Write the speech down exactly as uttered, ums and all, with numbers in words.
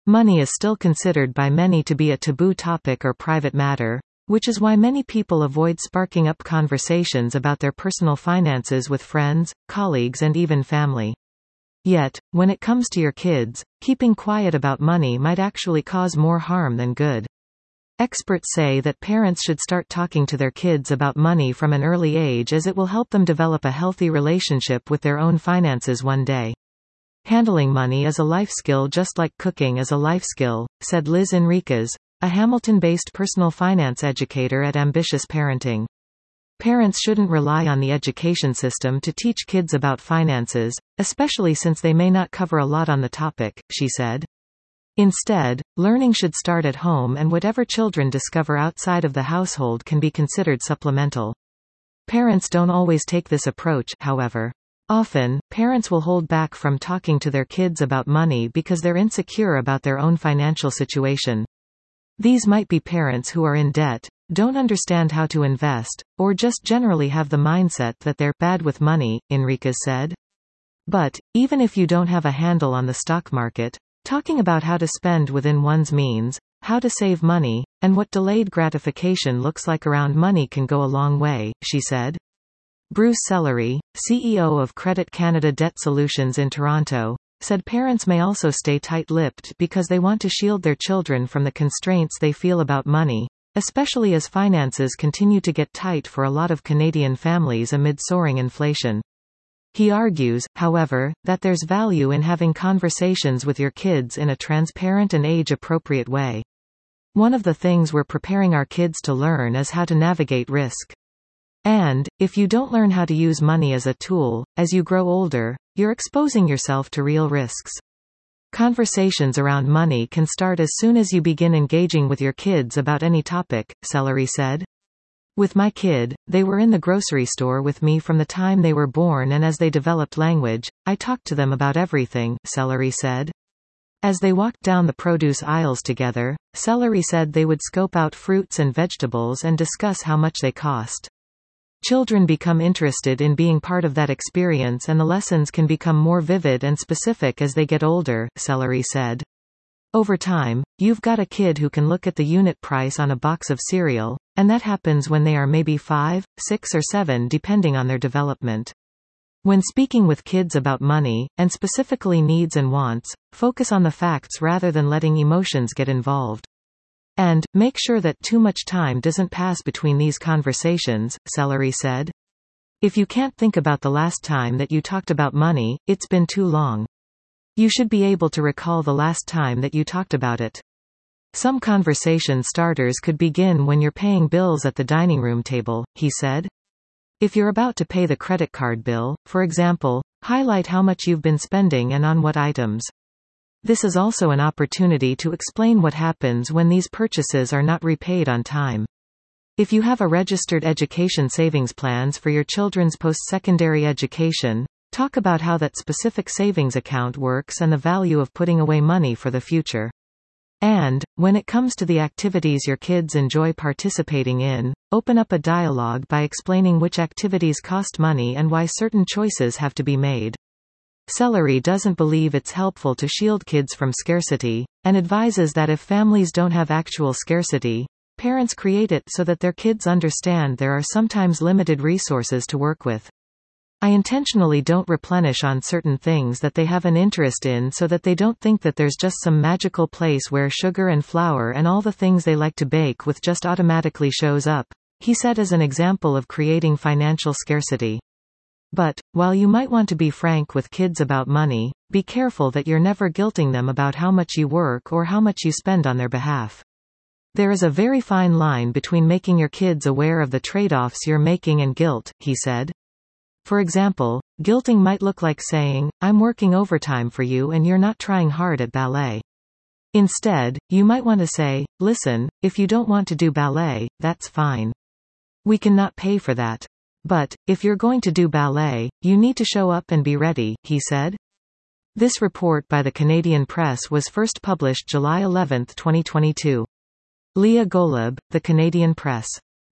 Money is still considered by many to be a taboo topic or private matter, which is why many people avoid sparking up conversations about their personal finances with friends, colleagues and even family. Yet, when it comes to your kids, keeping quiet about money might actually cause more harm than good. Experts say that parents should start talking to their kids about money from an early age, as it will help them develop a healthy relationship with their own finances one day. Handling money is a life skill just like cooking is a life skill, said Liz Enriquez, a Hamilton-based personal finance educator at Ambitious Parenting. Parents shouldn't rely on the education system to teach kids about finances, especially since they may not cover a lot on the topic, she said. Instead, learning should start at home, and whatever children discover outside of the household can be considered supplemental. Parents don't always take this approach, however. Often, parents will hold back from talking to their kids about money because they're insecure about their own financial situation. These might be parents who are in debt, don't understand how to invest, or just generally have the mindset that they're bad with money, Enriquez said. But, even if you don't have a handle on the stock market, talking about how to spend within one's means, how to save money, and what delayed gratification looks like around money can go a long way, she said. Bruce Sellery, C E O of Credit Canada Debt Solutions in Toronto, said parents may also stay tight-lipped because they want to shield their children from the constraints they feel about money, especially as finances continue to get tight for a lot of Canadian families amid soaring inflation. He argues, however, that there's value in having conversations with your kids in a transparent and age-appropriate way. One of the things we're preparing our kids to learn is how to navigate risk. And, if you don't learn how to use money as a tool, as you grow older, you're exposing yourself to real risks. Conversations around money can start as soon as you begin engaging with your kids about any topic, Sellery said. With my kid, they were in the grocery store with me from the time they were born, and as they developed language, I talked to them about everything, Sellery said. As they walked down the produce aisles together, Sellery said they would scope out fruits and vegetables and discuss how much they cost. Children become interested in being part of that experience, and the lessons can become more vivid and specific as they get older, Sellery said. Over time, you've got a kid who can look at the unit price on a box of cereal, and that happens when they are maybe five, six or seven depending on their development. When speaking with kids about money, and specifically needs and wants, focus on the facts rather than letting emotions get involved. And, make sure that too much time doesn't pass between these conversations, Sellery said. If you can't think about the last time that you talked about money, it's been too long. You should be able to recall the last time that you talked about it. Some conversation starters could begin when you're paying bills at the dining room table, he said. If you're about to pay the credit card bill, for example, highlight how much you've been spending and on what items. This is also an opportunity to explain what happens when these purchases are not repaid on time. If you have a registered education savings plans for your children's post-secondary education, talk about how that specific savings account works and the value of putting away money for the future. And, when it comes to the activities your kids enjoy participating in, open up a dialogue by explaining which activities cost money and why certain choices have to be made. Sellery doesn't believe it's helpful to shield kids from scarcity, and advises that if families don't have actual scarcity, parents create it so that their kids understand there are sometimes limited resources to work with. I intentionally don't replenish on certain things that they have an interest in so that they don't think that there's just some magical place where sugar and flour and all the things they like to bake with just automatically shows up, he said as an example of creating financial scarcity. But, while you might want to be frank with kids about money, be careful that you're never guilting them about how much you work or how much you spend on their behalf. There is a very fine line between making your kids aware of the trade-offs you're making and guilt, he said. For example, guilting might look like saying, I'm working overtime for you and you're not trying hard at ballet. Instead, you might want to say, listen, if you don't want to do ballet, that's fine. We cannot pay for that. But, if you're going to do ballet, you need to show up and be ready, he said. This report by the Canadian Press was first published July eleventh twenty twenty-two. Leah Golub, The Canadian Press.